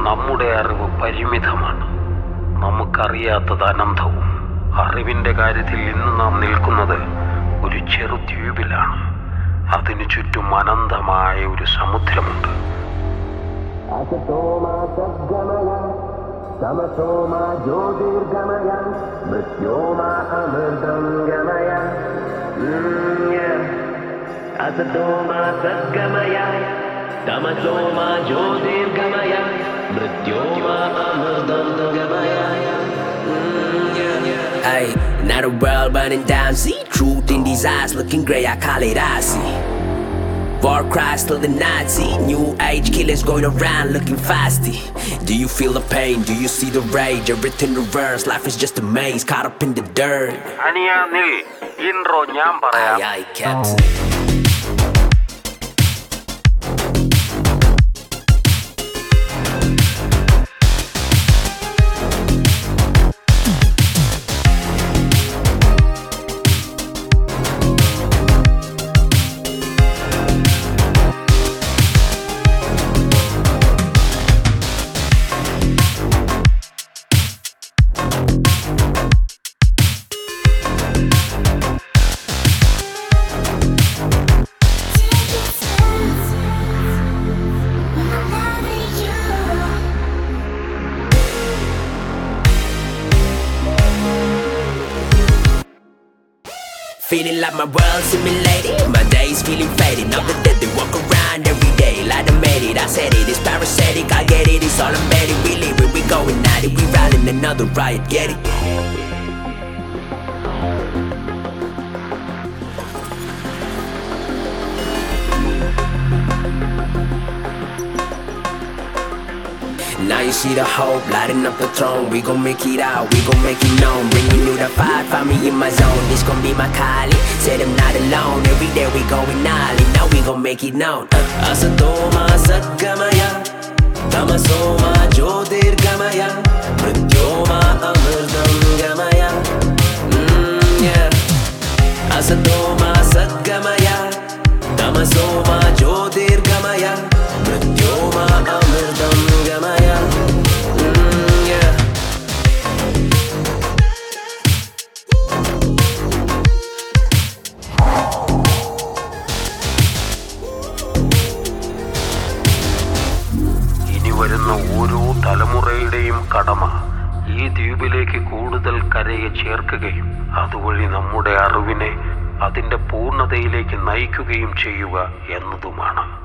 നമ്മുടെ അറിവ് പരിമിതമാണ്. നമുക്കറിയാത്തത് അനന്തവും. അറിവിൻ്റെ കാര്യത്തിൽ ഇന്ന് നാം നിൽക്കുന്നത് ഒരു ചെറു ദ്വീപിലാണ്. അതിനു ചുറ്റും അനന്തമായ ഒരു സമുദ്രമുണ്ട്. Hey, now the world burning down. See truth in these eyes, looking grey. I call it icy. War cries to the Nazi. New age killers going around looking fasty. Do you feel the pain? Do you see the rage? Everything reverse. Life is just a maze caught up in the dirt. അനിയാ നിൽ, intro ഞാൻ പറയാം. Aye, Captain. Feeling like my world simulated. My days feeling faded. Now the dead they walk around every day like I made it. I said it, it's parasitic. I get it, it's all embedded. We live it, we going at it. We riding another riot, get it. Now you see the hope, lighting up the throne. We gon' make it out, we gon' make it known. Bringing you the fight, find me in my zone. This gon' be my calling, said I'm not alone. Every day we going all in, now we gon' make it known. Asatoma Satgamaya, Tamasoma Jyotirgamaya, Mrityoma Amritam Gamaya. Yeah. Asatoma Satgamaya, Tamasoma Jyotirgamaya, Mrityoma Amritam Gamaya. വരുന്ന ഓരോ തലമുറയുടെയും കടമ ഈ ദ്വീപിലേക്ക് കൂടുതൽ കരയെ ചേർക്കുകയും അതുവഴി നമ്മുടെ അറിവിനെ അതിൻ്റെ പൂർണ്ണതയിലേക്ക് നയിക്കുകയും ചെയ്യുക എന്നതുമാണ്.